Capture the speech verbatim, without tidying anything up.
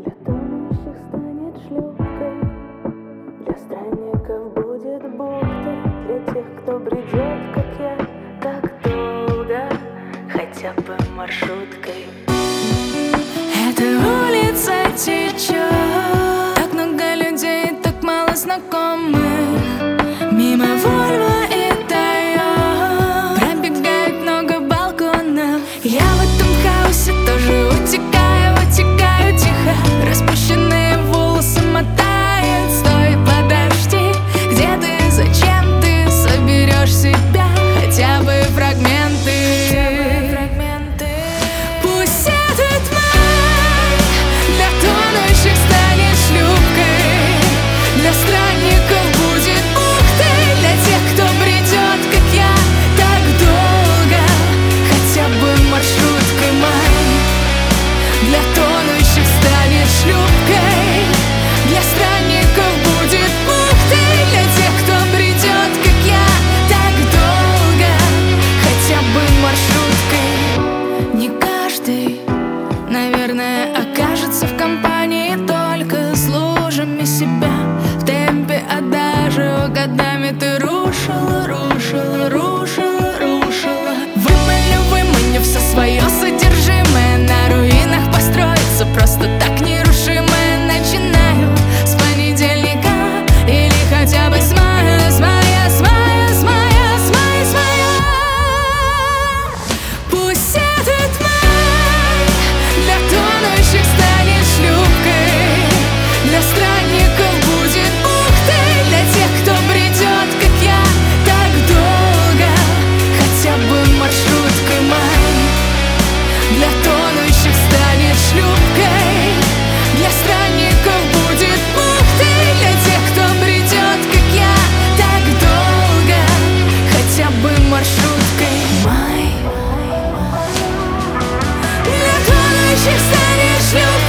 Для тонущих станет шлюпкой, для странников будет бухтой, для тех, кто бредет, как я, так долго, хотя бы маршруткой. Эта улица течет, так много людей, так мало знакомых. Мимо Вольво и Тойот пробегает много балконов. Я в этом хаосе тоже утекаю, утекаю тихо. Распущенные волосы мотает. Стой, подожди, где ты, зачем ты соберешь себя? Хотя бы фрагменты, пусть этот май для тонущих станет шлюпкой, для странников будет бухтой, для тех, кто бредет, как я, так долго, хотя бы маршруткой. Май для тонущих станет шлюпкой, для странников будет бухтой, для тех, кто бредет, как я, так долго, хотя бы маршруткой. Не каждый, наверное, окажется в компании только с лужами себя в темпе адажио. Годами ты рушила, рушила, рушила, рушила, выманив, выманив все свое содержимое. На руинах построиться просто так нерушимое. Начинаю с понедельника или хотя бы с мая, с мая, с мая, с мая, с мая, с мая. Пусть этот май для тонущих станет шлюпкой, для странников будет бухтой, для тех, кто бредет, как я, так долго, хотя бы маршруткой. Май для тонущих станет шлюпкой, для странников будет бухтой, для тех, кто бредет, как я, так долго, хотя бы маршруткой. Май для тонущих станет шлюпкой.